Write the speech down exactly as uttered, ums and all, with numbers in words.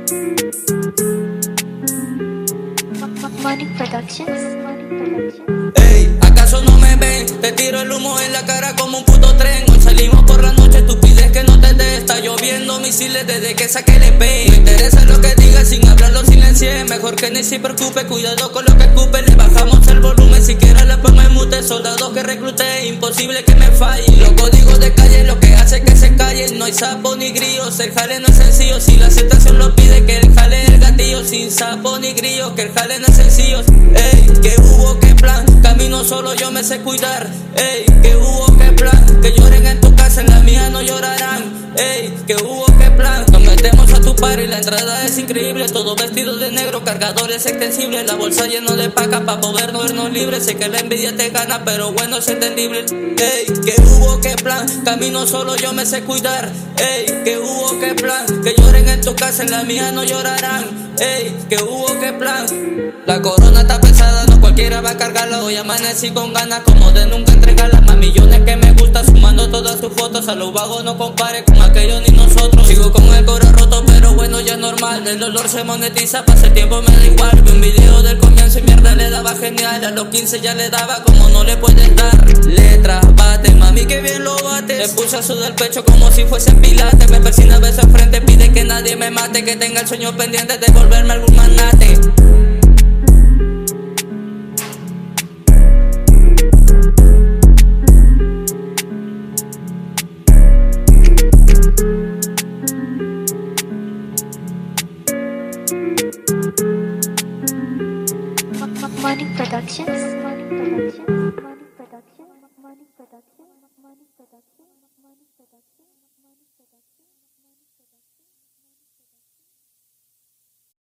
Money Productions. Money Productions. Ey, ¿acaso no me ven? Te tiro el humo en la cara como un puto tren. Hoy salimos por la noche, tú pides que no te dé. Está lloviendo misiles desde que saqué el E P. No interesa lo que digas, sin hablarlo silencié. Mejor que ni se preocupe, cuidado con lo que escupe. Le bajamos el volumen, siquiera le pongo el mute. Soldados que recluté, imposible que me falle. Los códigos de calle, lo que hace que se callen. No hay sapo ni grillos, el jale no es sencillo. Si la aceptación lo pide, que el jale es el gatillo. Sin sapo ni grillos, que el jale no es sencillo. Ey, que hubo, que plan, camino solo, yo me sé cuidar. Ey, que hubo, que plan, que lloren en tu casa, en la mía no llorarán. Ey, que hubo, que plan, nos metemos a tu par y la entrada es increíble. Todo vestido de negro, cargadores extensibles, la bolsa llena de pacas pa' poder no vernos libres. Sé que la envidia te gana, pero bueno, es entendible. Ey, que hubo, que plan, camino solo, yo me sé cuidar. Ey, que hubo, que plan, que lloren en tu casa, en la mía no llorarán. Ey, que hubo, que plan. La corona está pesada, no cualquiera va a cargarla. Hoy amanecí con ganas como de nunca entregarla. Más millones que me gusta, sumando todas sus fotos. A los vagos no compare con aquellos ni nosotros. Sigo con el coro roto, pero bueno, ya es normal. El dolor se monetiza, pasa el tiempo me da igual. Vi un video del comienzo y mierda le daba genial. A los quince ya le daba como no le puedes dar. Letras, bate, mami que bien lo bate. Le puse a sudar el pecho como si fuese pilates. Me persina beso al frente, pide que nadie me mate. Que tenga el sueño pendiente de volverme algún magnate. Money Productions. Money Productions. Money Productions. Money Productions.